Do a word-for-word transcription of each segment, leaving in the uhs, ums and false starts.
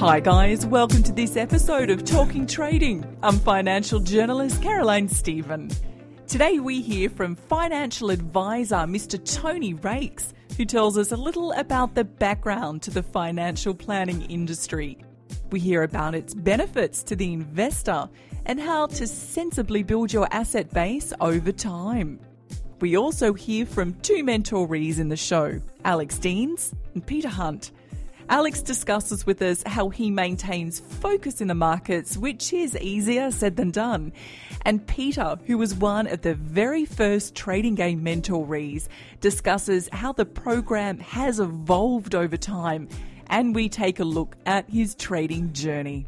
Hi guys, welcome to this episode of Talking Trading. I'm financial journalist Caroline Stephen. Today we hear from financial advisor Mister Tony Raikes, who tells us a little about the background to the financial planning industry. We hear about its benefits to the investor and how to sensibly build your asset base over time. We also hear from two mentorees in the show, Alex Deans and Peter Hunt. Alex discusses with us how he maintains focus in the markets, which is easier said than done. And Peter, who was one of the very first Trading Game mentorees, discusses how the program has evolved over time, and we take a look at his trading journey.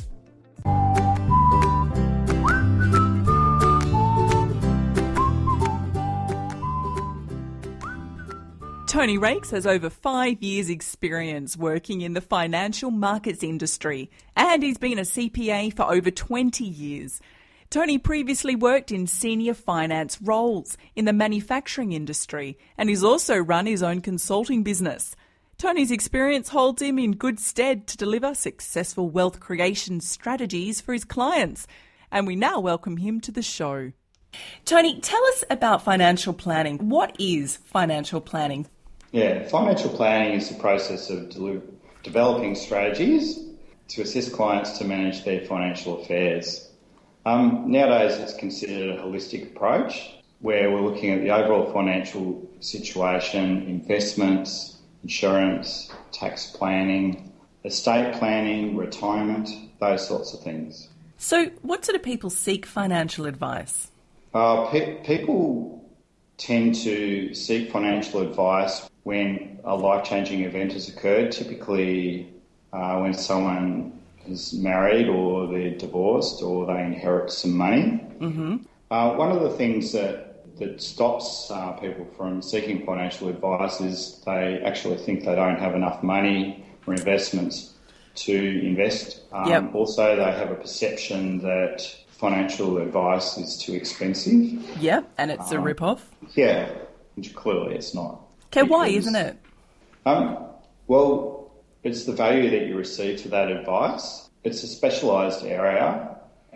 Tony Raikes has over five years' experience working in the financial markets industry, and he's been a C P A for over twenty years. Tony previously worked in senior finance roles in the manufacturing industry, and he's also run his own consulting business. Tony's experience holds him in good stead to deliver successful wealth creation strategies for his clients, and we now welcome him to the show. Tony, tell us about financial planning. What is financial planning? Yeah, financial planning is the process of de- developing strategies to assist clients to manage their financial affairs. Um, nowadays, it's considered a holistic approach where we're looking at the overall financial situation, investments, insurance, tax planning, estate planning, retirement, those sorts of things. So what sort of people seek financial advice? Uh, pe- people tend to seek financial advice when a life-changing event has occurred, typically uh, when someone is married or they're divorced or they inherit some money. Mm-hmm. Uh, one of the things that, that stops uh, people from seeking financial advice is they actually think they don't have enough money or investments to invest. Um, yep. Also, they have a perception that financial advice is too expensive. Yep, and it's um, a rip-off. Yeah, which clearly it's not. Okay, why isn't it? Um, well, it's the value that you receive for that advice. It's a specialised area,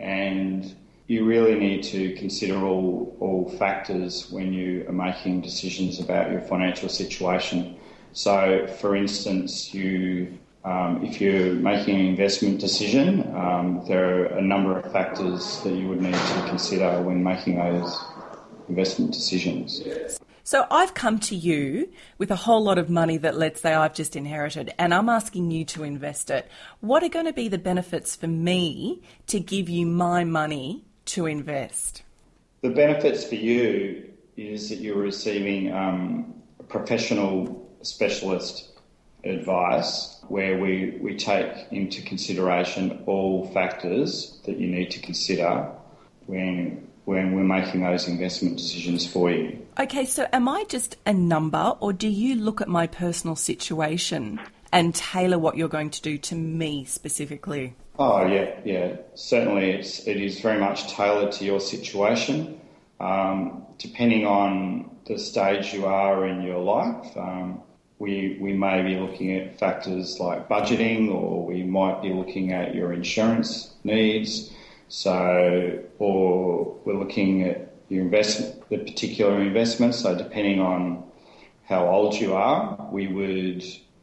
and you really need to consider all, all factors when you are making decisions about your financial situation. So, for instance, you um, if you're making an investment decision, um, there are a number of factors that you would need to consider when making those investment decisions. So I've come to you with a whole lot of money that, let's say, I've just inherited, and I'm asking you to invest it. What are going to be the benefits for me to give you my money to invest? The benefits for you is that you're receiving um, professional specialist advice where we, we take into consideration all factors that you need to consider when when we're making those investment decisions for you. Okay, so am I just a number, or do you look at my personal situation and tailor what you're going to do to me specifically? Oh, yeah, yeah. Certainly it's, it is very much tailored to your situation. Um, depending on the stage you are in your life, um, we, we may be looking at factors like budgeting, or we might be looking at your insurance needs. So, or we're looking at your investment, the particular investment. So depending on how old you are, we would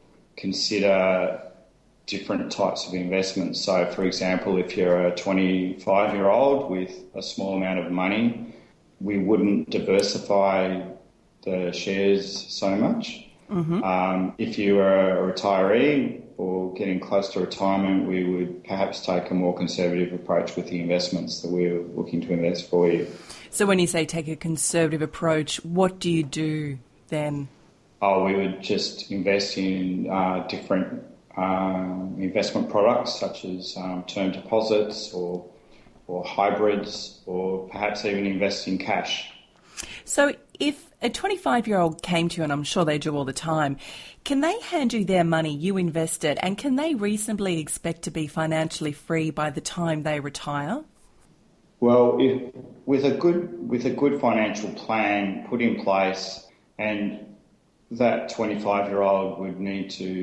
consider different types of investments. So, for example, if you're a twenty-five-year-old with a small amount of money, we wouldn't diversify the shares so much. Mm-hmm. Um, if you are a retiree or getting close to retirement, we would perhaps take a more conservative approach with the investments that we're looking to invest for you. So when you say take a conservative approach, what do you do then? Oh, we would just invest in uh, different um, investment products such as um, term deposits or or hybrids, or perhaps even invest in cash. So if a twenty-five-year-old came to you, and I'm sure they do all the time, can they hand you their money, you invest it, and can they reasonably expect to be financially free by the time they retire? Well, if, with a good with a good financial plan put in place, and that twenty-five-year-old would need to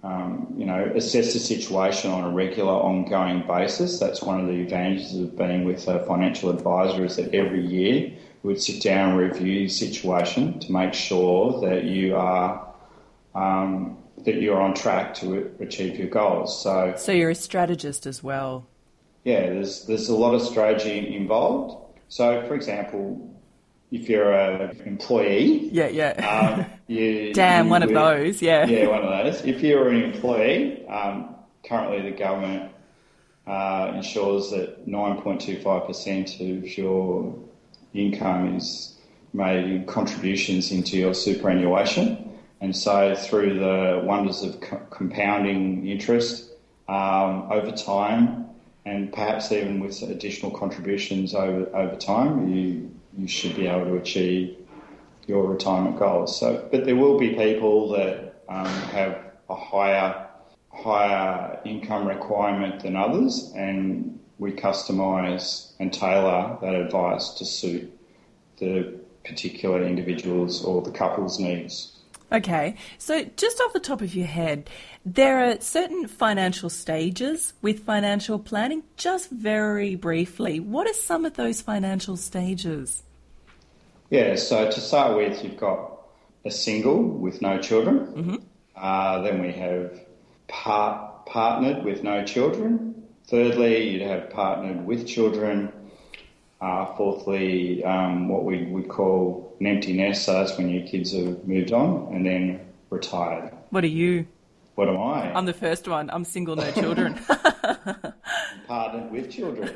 um, you know, assess the situation on a regular, ongoing basis. That's one of the advantages of being with a financial advisor, is that every year we would sit down and review the situation to make sure that you are um, that you're on track to achieve your goals. So, so you're a strategist as well. Yeah, there's there's a lot of strategy involved. So, for example, if you're an employee, yeah, yeah, um, you, damn, you one would, of those, yeah, yeah, one of those. If you're an employee, um, currently the government uh, ensures that nine point two five percent of your income is made in contributions into your superannuation, and so through the wonders of co- compounding interest um, over time, and perhaps even with additional contributions over over time, you you should be able to achieve your retirement goals. So, but there will be people that um, have a higher higher income requirement than others, and we customise and tailor that advice to suit the particular individuals or the couple's needs. Okay, so just off the top of your head, there are certain financial stages with financial planning. Just very briefly, what are some of those financial stages? Yeah, so to start with, you've got a single with no children. Mm-hmm. Uh, then we have part, partnered with no children. Thirdly, you'd have partnered with children. Uh, fourthly, um, what we would call an empty nest, so that's when your kids have moved on, and then retired. What are you? What am I? I'm the first one. I'm single, no children. Partnered with children.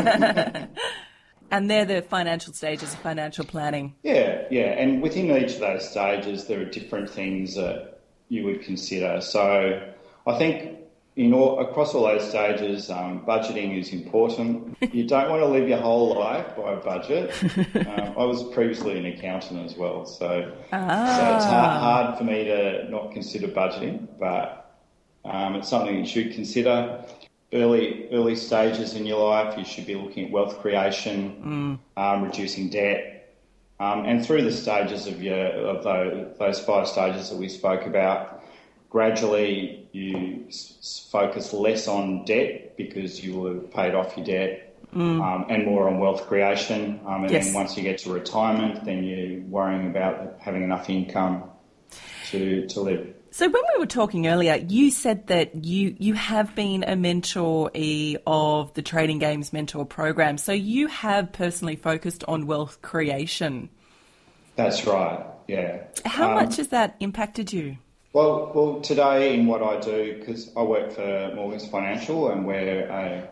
And they're the financial stages of financial planning. Yeah, yeah, and within each of those stages, there are different things that you would consider. So I think in all, across all those stages, um, budgeting is important. You don't want to live your whole life by a budget. um, I was previously an accountant as well, so, ah. so it's hard, hard for me to not consider budgeting, but um, it's something you should consider. Early early stages in your life, you should be looking at wealth creation, mm. um, reducing debt, um, and through the stages of your of those, those five stages that we spoke about, gradually you s- focus less on debt because you will have paid off your debt, mm. um, and more on wealth creation. Um, and yes. then once you get to retirement, then you're worrying about having enough income to to live. So when we were talking earlier, you said that you, you have been a mentoree of the Trading Games Mentor Program. So you have personally focused on wealth creation. That's right, yeah. How um, much has that impacted you? Well, well, today in what I do, because I work for Morgans Financial, and we're a,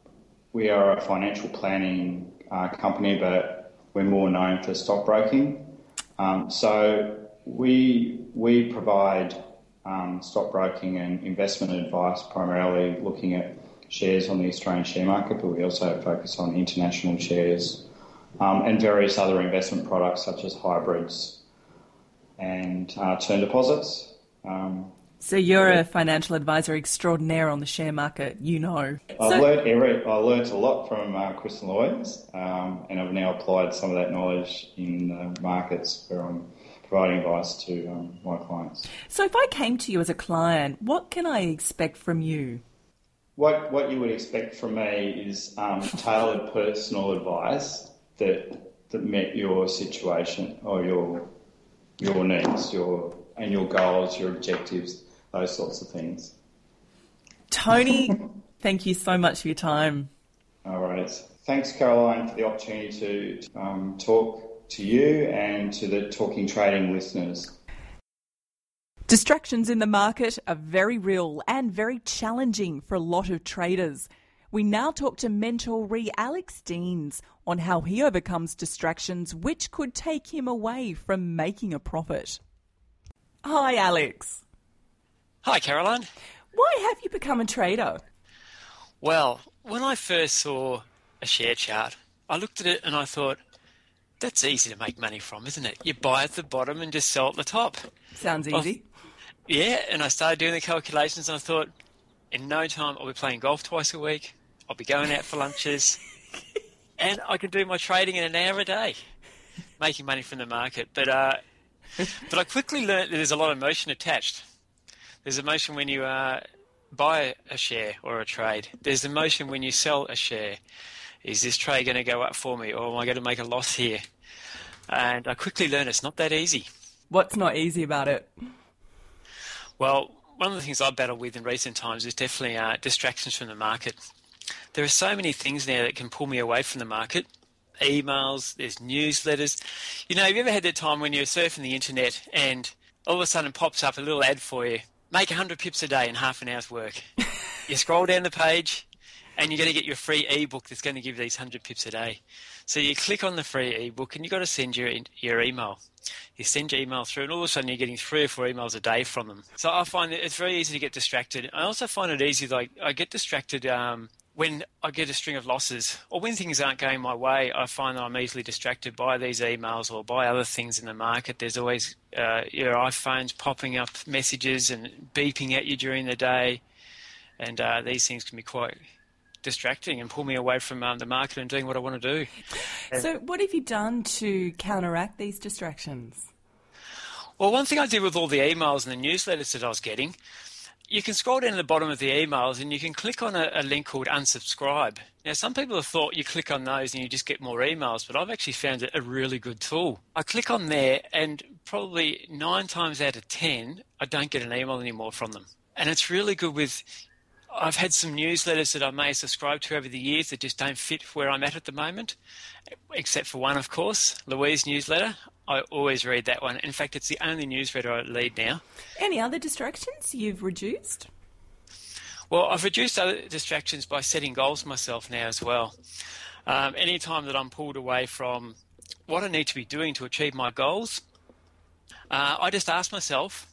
we are a financial planning uh, company, but we're more known for stockbroking. Um, so we we provide Um, stockbroking and investment advice, primarily looking at shares on the Australian share market, but we also focus on international shares um, and various other investment products such as hybrids and uh, term deposits. Um, so you're a financial advisor extraordinaire on the share market, you know. I've so- learnt, every, I learnt a lot from uh, Chris and Lloyds, um, and I've now applied some of that knowledge in the markets where I'm providing advice to um, my clients. So if I came to you as a client, what can I expect from you? What what you would expect from me is um, tailored personal advice that that met your situation or your your needs, your and your goals, your objectives, those sorts of things. Tony, thank you so much for your time. All right. Thanks, Caroline, for the opportunity to um, talk to you and to the Talking Trading listeners. Distractions in the market are very real and very challenging for a lot of traders. We now talk to mentoree Alex Deans on how he overcomes distractions which could take him away from making a profit. Hi, Alex. Hi, Caroline. Why have you become a trader? Well, when I first saw a share chart, I looked at it and I thought, that's easy to make money from, isn't it? You buy at the bottom and just sell at the top. Sounds easy. I've, yeah, and I started doing the calculations and I thought, in no time I'll be playing golf twice a week, I'll be going out for lunches, and I can do my trading in an hour a day, making money from the market. But uh, but I quickly learnt that there's a lot of emotion attached. There's emotion when you uh, buy a share or a trade. There's emotion when you sell a share. Is this trade going to go up for me, or am I going to make a loss here? And I quickly learned it's not that easy. What's not easy about it? Well, one of the things I've battled with in recent times is definitely uh, distractions from the market. There are so many things now that can pull me away from the market. Emails, there's newsletters. You know, have you ever had that time when you're surfing the internet and all of a sudden pops up a little ad for you? Make one hundred pips a day in half an hour's work. You scroll down the page and you're going to get your free ebook that's going to give you these one hundred pips a day. So you click on the free ebook and you've got to send your your email. You send your email through and all of a sudden you're getting three or four emails a day from them. So I find that it's very easy to get distracted. I also find it easy, like I get distracted um, when I get a string of losses or when things aren't going my way. I find that I'm easily distracted by these emails or by other things in the market. There's always uh, your iPhones popping up messages and beeping at you during the day. And uh, these things can be quite distracting and pull me away from um, the market and doing what I want to do. So what have you done to counteract these distractions? Well, one thing I did with all the emails and the newsletters that I was getting, you can scroll down to the bottom of the emails and you can click on a, a link called unsubscribe. Now, some people have thought you click on those and you just get more emails, but I've actually found it a really good tool. I click on there and probably nine times out of ten, I don't get an email anymore from them. And it's really good with... I've had some newsletters that I may have subscribed to over the years that just don't fit where I'm at at the moment, except for one, of course, Louise newsletter. I always read that one. In fact, it's the only newsletter I read now. Any other distractions you've reduced? Well, I've reduced other distractions by setting goals myself now as well. Um, any time that I'm pulled away from what I need to be doing to achieve my goals, uh, I just ask myself,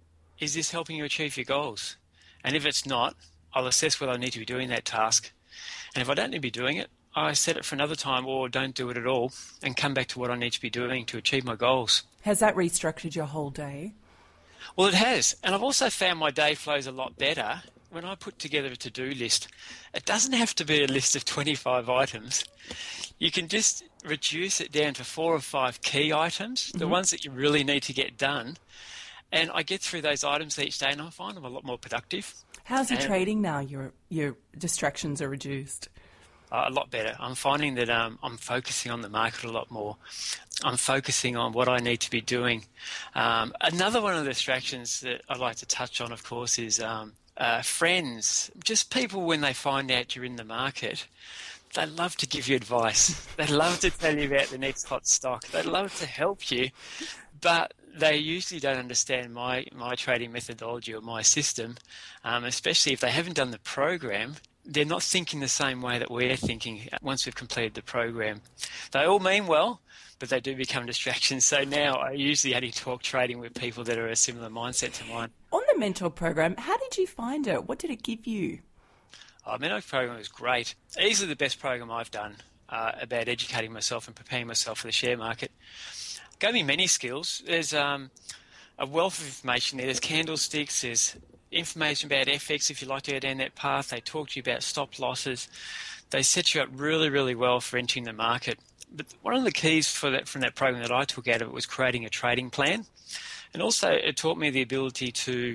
is this helping you achieve your goals? And if it's not, I'll assess whether I need to be doing that task. And if I don't need to be doing it, I set it for another time or don't do it at all and come back to what I need to be doing to achieve my goals. Has that restructured your whole day? Well, it has. And I've also found my day flows a lot better when I put together a to-do list. It doesn't have to be a list of twenty-five items. You can just reduce it down to four or five key items, mm-hmm. the ones that you really need to get done. And I get through those items each day and I find them a lot more productive. How's your and, trading now? Your your distractions are reduced? Uh, a lot better. I'm finding that um, I'm focusing on the market a lot more. I'm focusing on what I need to be doing. Um, another one of the distractions that I'd like to touch on, of course, is um, uh, friends. Just people when they find out you're in the market, they love to give you advice. They love to tell you about the next hot stock. They love to help you, but they usually don't understand my, my trading methodology or my system, um, especially if they haven't done the program. They're not thinking the same way that we're thinking once we've completed the program. They all mean well, but they do become distractions. So now I usually only talk trading with people that are a similar mindset to mine. On the mentor program, how did you find it? What did it give you? Oh, the mentor program was great. Easily the best program I've done uh, about educating myself and preparing myself for the share market. Gave me many skills. There's um, a wealth of information there. There's candlesticks, there's information about F X if you like to go down that path. They talk to you about stop losses. They set you up really, really well for entering the market. But one of the keys for that from that program that I took out of it was creating a trading plan. And also it taught me the ability to,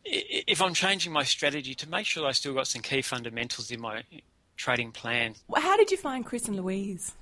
if I'm changing my strategy, to make sure I still got some key fundamentals in my trading plan. How did you find Chris and Louise?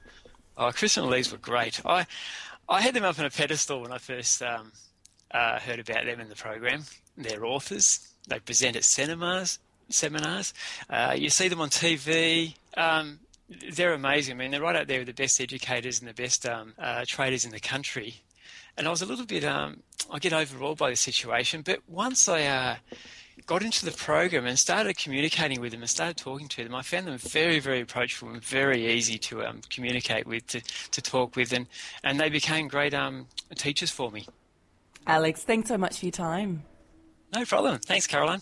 Oh, Chris and Louise were great. I I had them up on a pedestal when I first um, uh, heard about them in the program. They're authors. They present at seminars. Seminars. Uh, you see them on T V. Um, they're amazing. I mean, they're right out there with the best educators and the best um, uh, traders in the country. And I was a little bit, um, I get overawed by the situation. But once I uh, got into the program and started communicating with them and started talking to them, I found them very, very approachable and very easy to um, communicate with, to, to talk with. And, and they became great um, teachers for me. Alex, thanks so much for your time. No problem. Thanks, Caroline.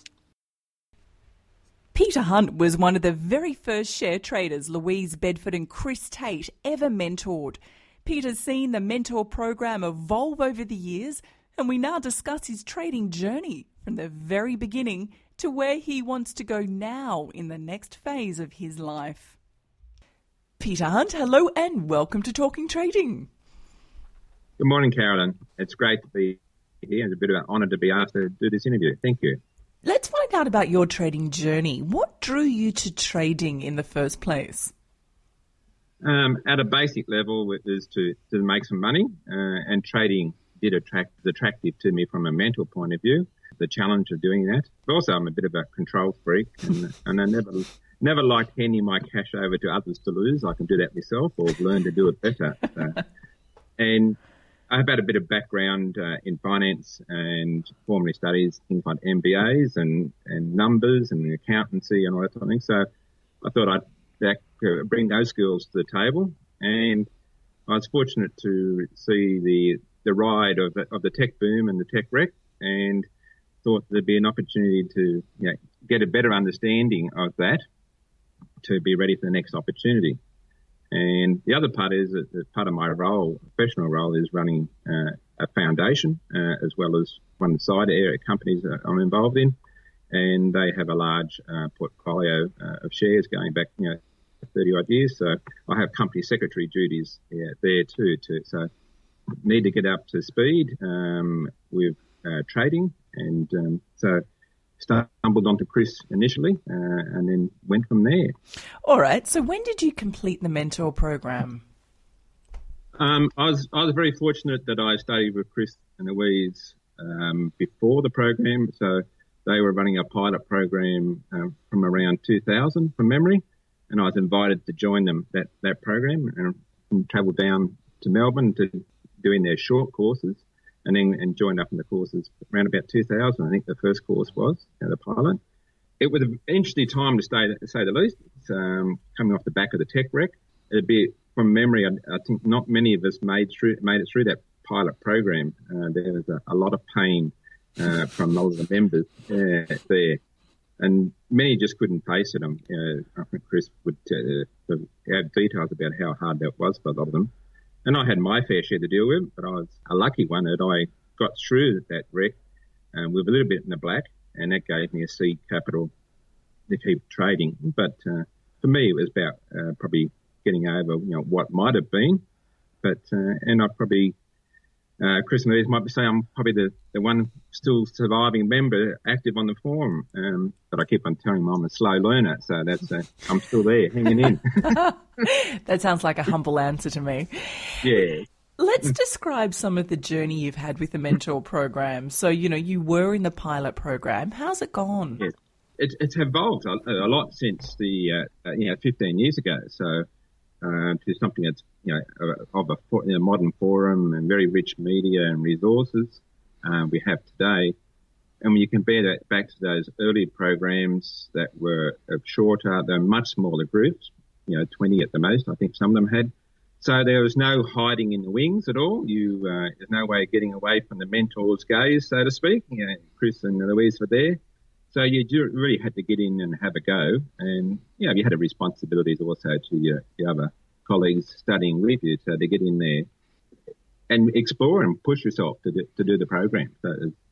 Peter Hunt was one of the very first share traders Louise Bedford and Chris Tate ever mentored. Peter's seen the mentor program evolve over the years, and we now discuss his trading journey from the very beginning to where he wants to go now in the next phase of his life. Peter Hunt, hello and welcome to Talking Trading. Good morning, Carolyn. It's great to be here. It's a bit of an honour to be asked to do this interview. Thank you. Let's find out about your trading journey. What drew you to trading in the first place? Um, at a basic level, it was to, to make some money, uh, and trading did attract attractive to me from a mental point of view. The challenge of doing that. But also, I'm a bit of a control freak, and, and I never never liked handing my cash over to others to lose. I can do that myself, or learn to do it better. So, and I've had a bit of background uh, in finance and formerly studies things like M B As and, and numbers and accountancy and all that sort of thing. So I thought I'd back, uh, bring those skills to the table, and I was fortunate to see the the ride of the, of the tech boom and the tech wreck, and thought there'd be an opportunity to you know, get a better understanding of that to be ready for the next opportunity. And the other part is that part of my role, professional role, is running uh, a foundation uh, as well as one of the side area companies that I'm involved in. And they have a large uh, portfolio uh, of shares going back, you know, thirty odd years. So I have company secretary duties yeah, there too. too. So need to get up to speed um, with uh, trading. And um, so stumbled onto Chris initially uh, and then went from there. All right. So when did you complete the mentor program? Um, I was I was very fortunate that I studied with Chris and Louise um, before the program. So they were running a pilot program um, from around two thousand from memory, and I was invited to join them that, that program and, and travelled down to Melbourne to doing their short courses. And then and joined up in the courses around about two thousand, I think the first course was, you know, the pilot. It was an interesting time to say, to say the least. It's um, coming off the back of the tech wreck. It'd be, from memory, I, I think not many of us made through made it through that pilot program. Uh, there was a, a lot of pain uh, from a lot of the members uh, there. And many just couldn't face it. Um, you know, I think Chris would uh, have details about how hard that was for a lot of them. And I had my fair share to deal with, but I was a lucky one that I got through that wreck um, with a little bit in the black, and that gave me a seed capital to keep trading. But uh, for me, it was about uh, probably getting over, you know, what might have been. But uh, and I probably, uh, Chris and Louise might say I'm probably the, the one still surviving member active on the forum. Um, but I keep on telling them I'm a slow learner, so that's uh, I'm still there, hanging in. That sounds like a humble answer to me. Yeah. Let's describe some of the journey you've had with the mentor program. So, you know, you were in the pilot program. How's it gone? Yes. It's, it's evolved a, a lot since the, uh, you know, fifteen years ago. So, uh, to something that's, you know, of a you know, modern forum and very rich media and resources uh, we have today. And when you compare that back to those early programs that were shorter, they're much smaller groups, you know, twenty at the most, I think some of them had. So there was no hiding in the wings at all. You, uh, there's no way of getting away from the mentor's gaze, so to speak. You know, Chris and Louise were there. So you do, really had to get in and have a go. And, you know, you had a responsibilities also to your, your other colleagues studying with you, so to get in there and explore and push yourself to do, to do the program. So,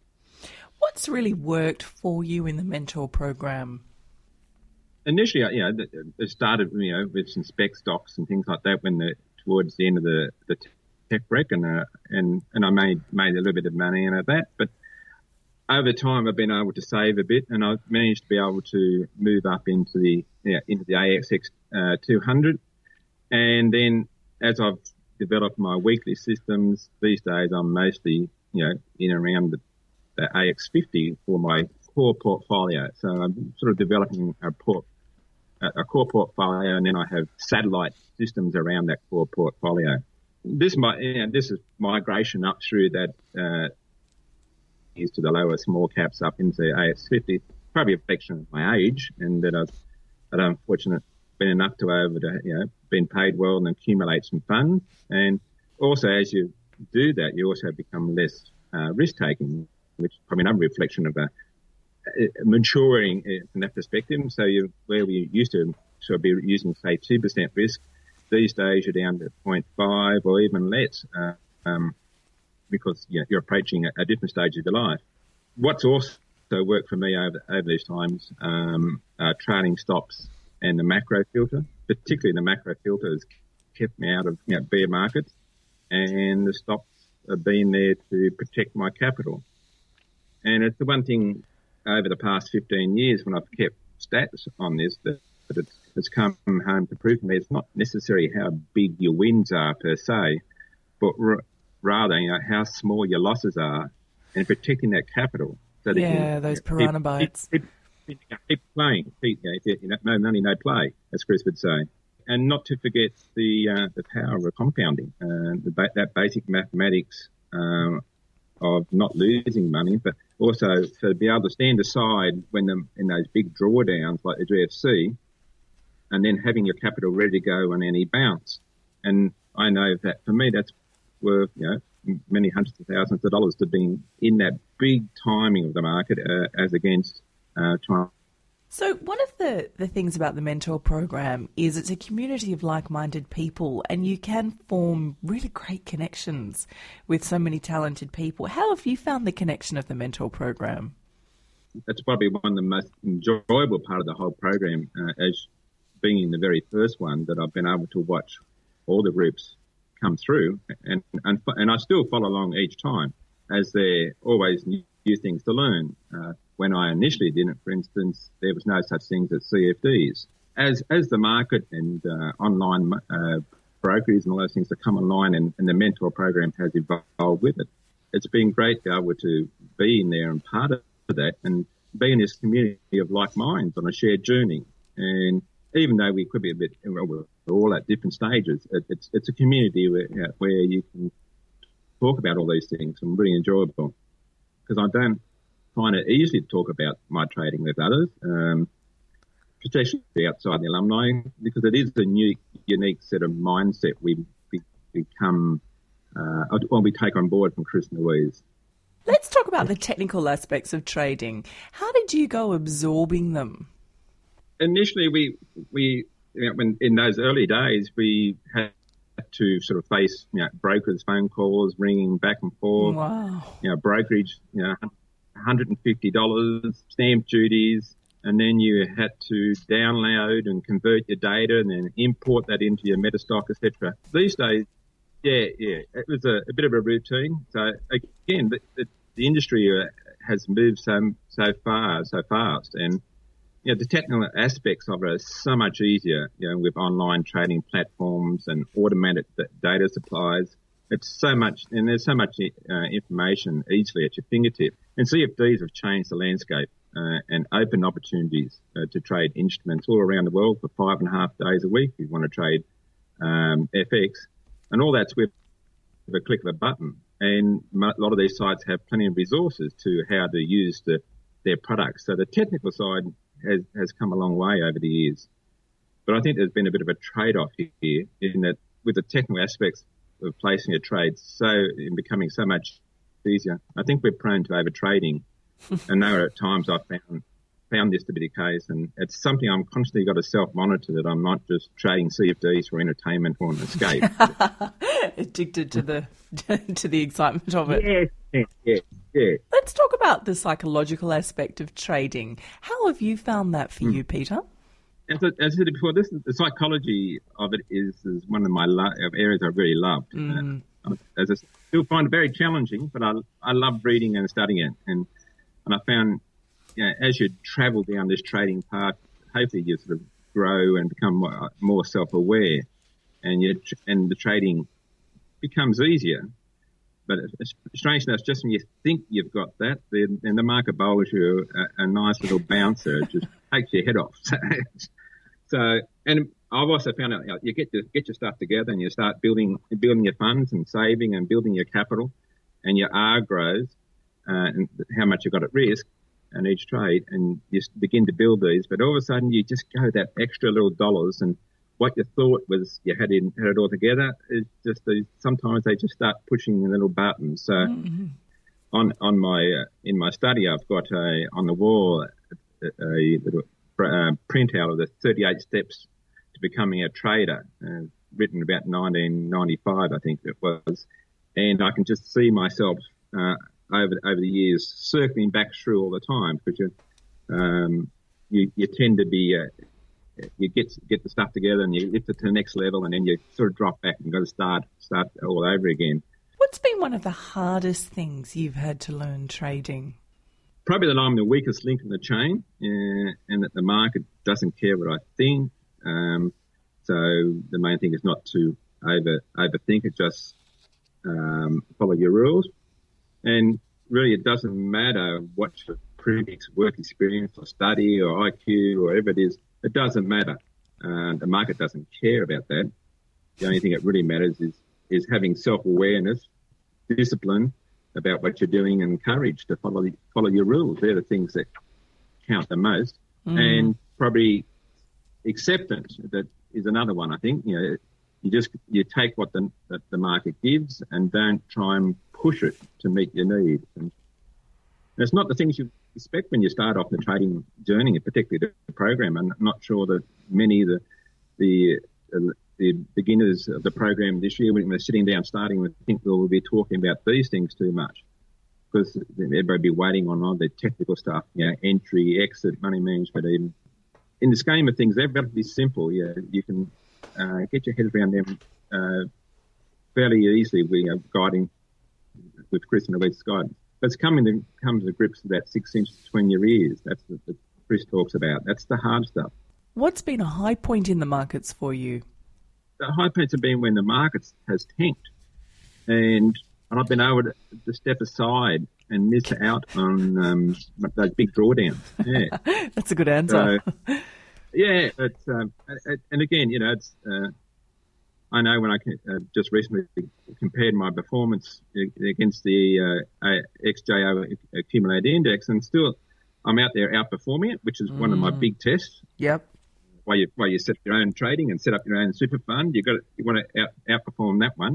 what's really worked for you in the mentor program? Initially, you know, it started, you know, with some spec stocks and things like that when the, towards the end of the, the tech wreck, and, uh, and, and I made, made a little bit of money out of that. But over time, I've been able to save a bit, and I've managed to be able to move up into the, you know, into the A S X uh, two hundred. And then as I've developed my weekly systems, these days I'm mostly, you know, in around the, the A X fifty for my core portfolio. So I'm sort of developing a port, a core portfolio, and then I have satellite systems around that core portfolio. This might, you know, this is migration up through that, uh, is to the lower small caps up into A S fifty. Probably a reflection of my age, and that I've, that I'm fortunate been enough to over to, you know, been paid well and accumulate some funds. And also, as you do that, you also become less uh, risk taking, which is probably another reflection of a maturing from that perspective. So you, where we used to sort of be using, say, two percent risk, these days you're down to zero point five or even less, uh, um, because, you know, you're approaching a, a different stage of your life. What's also worked for me over, over these times, um, uh, trailing stops and the macro filter, particularly the macro filter has kept me out of, you know, bear markets, and the stops have been there to protect my capital. And it's the one thing over the past fifteen years when I've kept stats on this that, that it's, it's come home to prove me it's not necessarily how big your wins are per se, but r- rather you know, how small your losses are and protecting that capital. So that yeah, you, those keep, piranha bytes. Keep, keep, keep playing. Keep, you know, no money, no play, as Chris would say. And not to forget the uh, the power of compounding, uh, the, that basic mathematics um, of not losing money, but also to be able to stand aside when the, in those big drawdowns like the G F C, and then having your capital ready to go on any bounce. And I know that for me, that's worth you know many hundreds of thousands of dollars to being in that big timing of the market uh, as against uh, trying. So one of the, the things about the Mentor program is it's a community of like-minded people and you can form really great connections with so many talented people. How have you found the connection of the Mentor program? That's probably one of the most enjoyable part of the whole program, uh, as being the very first one that I've been able to watch all the groups come through and, and, and I still follow along each time as there always new, new things to learn. Uh, When I initially did it, for instance, there was no such things as C F Ds. As as the market and uh, online uh, brokers and all those things have come online and, and the Mentor program has evolved with it, it's been great to be able to be in there and part of that and be in this community of like minds on a shared journey. And even though we could be a bit, we're all at different stages, it, it's it's a community where, you know, where you can talk about all these things and really enjoyable. Because I don't find it easy to talk about my trading with others, um, especially outside the alumni, because it is a new, unique set of mindset we, we become, uh, or we take on board from Chris and Louise. Let's talk about the technical aspects of trading. How did you go absorbing them? Initially, we, we you know, when, in those early days, we had to sort of face, you know, brokers' phone calls, ringing back and forth, wow. you know, brokerage, you know, one hundred fifty dollars, stamp duties, and then you had to download and convert your data and then import that into your Metastock, et cetera. These days, yeah, yeah, it was a, a bit of a routine. So again, the, the, the industry uh, has moved so so far, so fast, and you know, the technical aspects of it are so much easier, you know, with online trading platforms and automated data supplies. It's so much, and there's so much uh, information easily at your fingertip. And C F Ds have changed the landscape uh, and open opportunities uh, to trade instruments all around the world for five and a half days a week if you want to trade um, F X. And all that's with a click of a button. And a lot of these sites have plenty of resources to how to use the, their products. So the technical side has, has come a long way over the years. But I think there's been a bit of a trade-off here in that with the technical aspects of placing a trade so in becoming so much easier. I think we're prone to over trading, and there are times I've found found this to be the case, and it's something I'm constantly got to self monitor that I'm not just trading C F Ds for entertainment or an escape. Addicted to the to the excitement of it. Yeah, yeah, yeah. Let's talk about the psychological aspect of trading. How have you found that for mm. you, Peter? As I, as I said before, this the psychology of it is, is one of my lo- of areas I really love. Mm. Uh, as I still find it very challenging, but I I love reading and studying it, and and I found, you know, as you travel down this trading path, hopefully you sort of grow and become more, more self-aware, and you and the trading becomes easier. But it's, strange enough, just when you think you've got that, then, then the market bowls you a, a nice little bouncer, just takes your head off. So, so, and I've also found out, you know, you get to get your stuff together and you start building building your funds and saving and building your capital, and your R grows, uh, and how much you've got at risk in each trade, and you begin to build these. But all of a sudden, you just go that extra little dollars, and what you thought was you had it, had it all together is just the, sometimes they just start pushing little buttons. So mm-hmm. on on my uh, in my study, I've got a on the wall a, a little uh, printout of the thirty-eight steps to becoming a trader, uh, written about nineteen ninety-five, I think it was, and I can just see myself uh, over over the years circling back through all the time, because you um, you, you tend to be uh, you get get the stuff together and you lift it to the next level, and then you sort of drop back and got to start start all over again. What What's been one of the hardest things you've had to learn trading? Probably that I'm the weakest link in the chain, uh, and that the market doesn't care what I think. Um, so the main thing is not to over overthink it, just um, follow your rules. And really, it doesn't matter what your previous work experience or study or I Q or whatever it is. It doesn't matter. Uh, the market doesn't care about that. The only thing that really matters is is having self-awareness, discipline about what you're doing, and courage to follow follow your rules. They're the things that count the most. Mm. And probably acceptance, that is another one, I think. You know, you just you take what the that the market gives and don't try and push it to meet your needs. And it's not the things you expect when you start off the trading journey, particularly the program. I'm not sure that many of the the uh, the beginners of the program this year, when we're sitting down starting, we think we'll be talking about these things too much, because everybody will be waiting on all the technical stuff, you know, entry, exit, money management. Even in the scheme of things, they're relatively simple. Yeah, you can uh, get your head around them uh, fairly easily. We are guiding with Chris and Elite's guidance. But it's coming to come to grips with that six inches between your ears. That's what Chris talks about. That's the hard stuff. What's been a high point in the markets for you? The high points have been when the markets has tanked, and, and I've been able to, to step aside and miss out on um, those big drawdowns. Yeah, that's a good answer. So, yeah, it's um, and again, you know, it's. Uh, I know when I uh, just recently compared my performance against the uh, X J O accumulated index, and still I'm out there outperforming it, which is mm. one of my big tests. Yep. While you while you set your own trading and set up your own super fund, you got you want to out, outperform that one.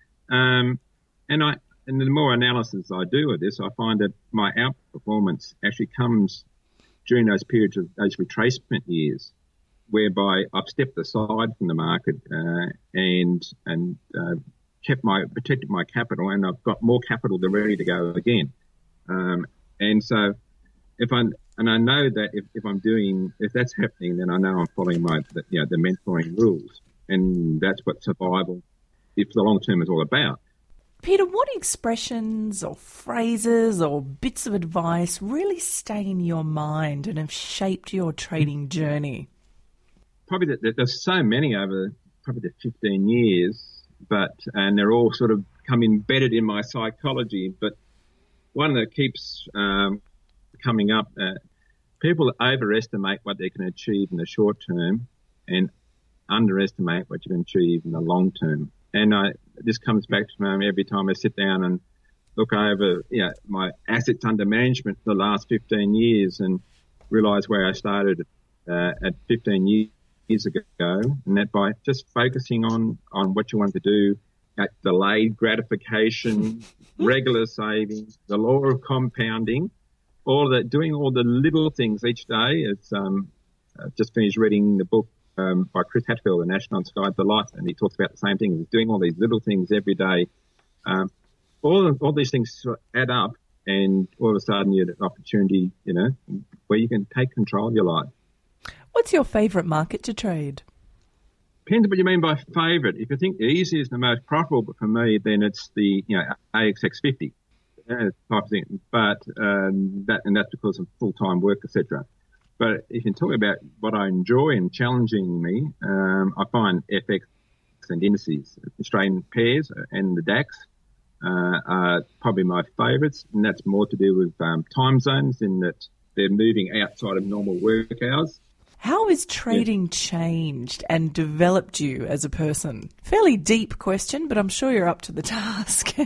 Um, and I and the more analysis I do of this, I find that my outperformance actually comes during those periods of those retracement years, whereby I've stepped aside from the market uh, and and uh, kept my protected my capital, and I've got more capital to ready to go again. Um, and so if I'm and I know that if, if I'm doing if that's happening, then I know I'm following my the, you know the mentoring rules, and that's what survival, if the long term, is all about. Peter, what expressions or phrases or bits of advice really stay in your mind and have shaped your trading journey? Probably that there's so many over probably the fifteen years, but and they're all sort of come embedded in my psychology. But one that keeps um, coming up, uh, people overestimate what they can achieve in the short term and underestimate what you can achieve in the long term. And I, this comes back to me every time I sit down and look over, you know, my assets under management for the last fifteen years and realise where I started uh, at fifteen years. years ago, and that by just focusing on, on what you want to do, at delayed gratification, regular savings, the law of compounding, all that, doing all the little things each day. It's um, I've just finished reading the book um, by Chris Hadfield, The National Guide to Life, and he talks about the same thing, doing all these little things every day. Um, all all these things add up, and all of a sudden you have an opportunity, you know, where you can take control of your life. What's your favourite market to trade? Depends what you mean by favourite. If you think the easiest and the most profitable for me, then it's the you know A S X fifty uh, type of thing. But um, that and that's because of full time work, et cetera. But if you talk about what I enjoy and challenging me, um, I find F X and indices, Australian pairs and the DAX uh, are probably my favourites, and that's more to do with um, time zones in that they're moving outside of normal work hours. How has trading yeah. changed and developed you as a person? Fairly deep question, but I'm sure you're up to the task.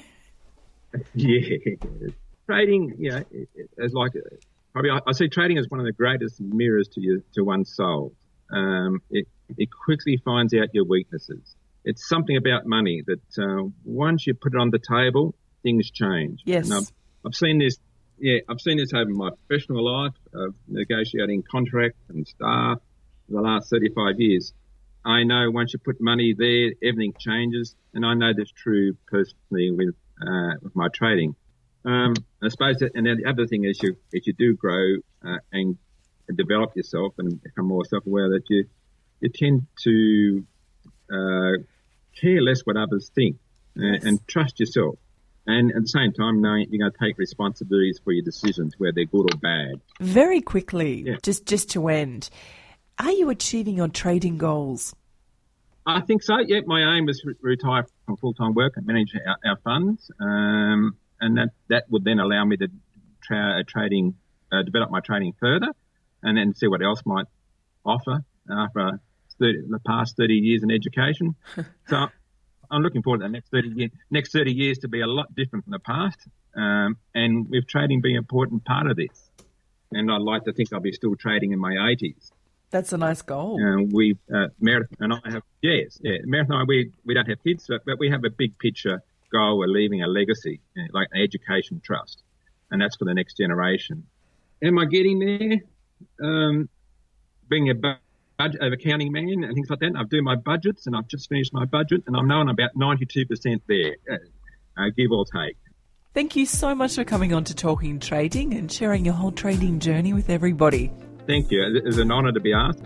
Yeah. Trading, you know, is like, probably I, I see trading as one of the greatest mirrors to your, to one's soul. Um, it, it quickly finds out your weaknesses. It's something about money that uh, once you put it on the table, things change. Yes. And I've, I've seen this. Yeah, I've seen this over my professional life of negotiating contracts and staff for the last thirty-five years. I know once you put money there, everything changes, and I know that's true personally with uh, with my trading. Um, I suppose, that, and then the other thing is, you if you do grow uh, and develop yourself and become more self-aware, that you you tend to uh, care less what others think uh, yes. and trust yourself. And at the same time, knowing you're going to take responsibilities for your decisions, whether they're good or bad. Very quickly, Yeah. just, just to end, are you achieving your trading goals? I think so. Yeah, my aim was to retire from full-time work and manage our, our funds, um, and that, that would then allow me to tra- trading, uh, develop my trading further, and then see what else might offer after thirty, the past thirty years in education. So I'm looking forward to the next thirty years, next thirty years to be a lot different from the past, um, and with trading being an important part of this. And I'd like to think I'll be still trading in my eighties. That's a nice goal. Uh, we, uh, Meredith and I have, yes, yeah, Meredith and I, we, we don't have kids, but, but we have a big picture goal. We're leaving a legacy, you know, like an education trust, and that's for the next generation. Am I getting there? Um, being a budget, an accounting man and things like that, I've done my budgets, and I've just finished my budget, and I'm now on about ninety-two percent there, uh, give or take. Thank you so much for coming on to Talking Trading and sharing your whole trading journey with everybody. Thank you. It's an honour to be asked.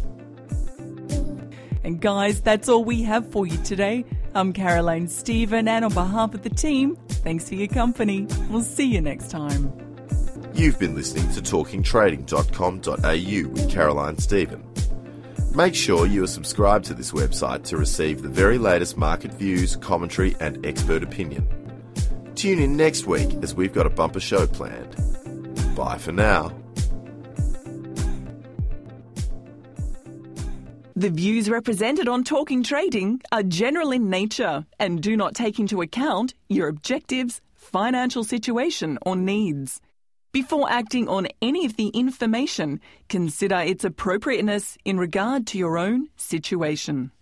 And guys, that's all we have for you today. I'm Caroline Stephen, and on behalf of the team, thanks for your company. We'll see you next time. You've been listening to talking trading dot com dot a u with Caroline Stephen. Make sure you are subscribed to this website to receive the very latest market views, commentary and expert opinion. Tune in next week as we've got a bumper show planned. Bye for now. The views represented on Talking Trading are general in nature and do not take into account your objectives, financial situation or needs. Before acting on any of the information, consider its appropriateness in regard to your own situation.